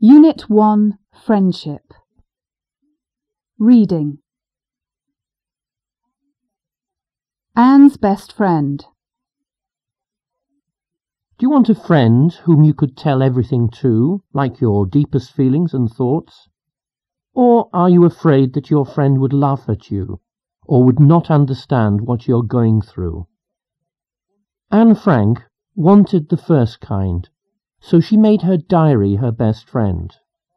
Unit 1, Friendship. Reading. Anne's best friend. Do you want a friend whom you could tell everything to, like your deepest feelings and thoughts? Or are you afraid that your friend would laugh at you, or would not understand what you're going through? Anne Frank wanted the first kind, so she made her diary her best friend.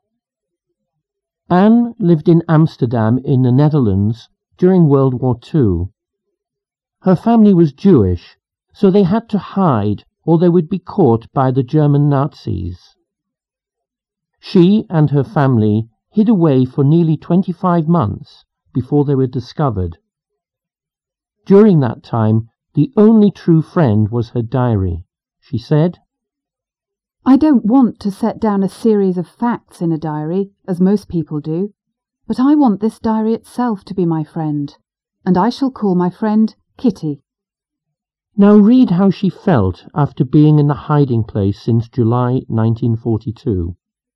Anne lived in Amsterdam in the Netherlands during World War II. Her family was Jewish, so they had to hide or they would be caught by the German Nazis. She and her family hid away for nearly 25 months before they were discovered. During that time, the only true friend was her diary. She said, I don't want to set down a series of facts in a diary, as most people do, but I want this diary itself to be my friend, and I shall call my friend Kitty. Now read how she felt after being in the hiding place since July 1942.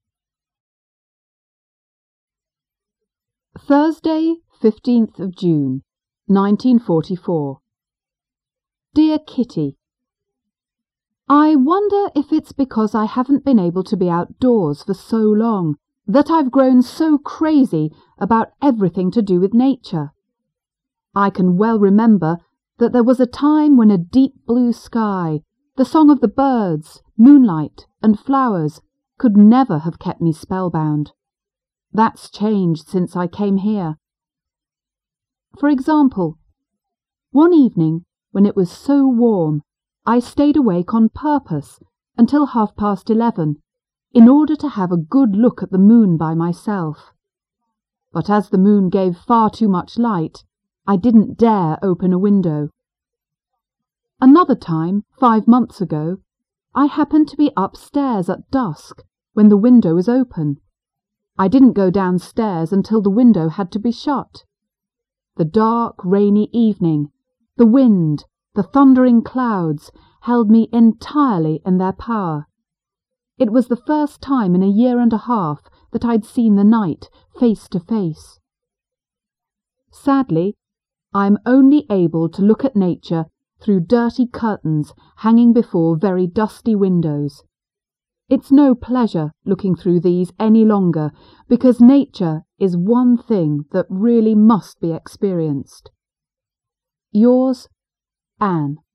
Thursday, 15th of June, 1944. Dear Kitty, I wonder if it's because I haven't been able to be outdoors for so long that I've grown so crazy about everything to do with nature. I can well remember that there was a time when a deep blue sky, the song of the birds, moonlight and flowers could never have kept me spellbound. That's changed since I came here. For example, one evening when it was so warm, I stayed awake on purpose until 11:30 in order to have a good look at the moon by myself. But as the moon gave far too much light, I didn't dare open a window. Another time, 5 months ago, I happened to be upstairs at dusk when the window was open. I didn't go downstairs until the window had to be shut. The dark, rainy evening, the wind, the thundering clouds held me entirely in their power. It was the first time in a year and a half that I'd seen the night face to face. Sadly, I'm only able to look at nature through dirty curtains hanging before very dusty windows. It's no pleasure looking through these any longer, because nature is one thing that really must be experienced. Yours, Anne.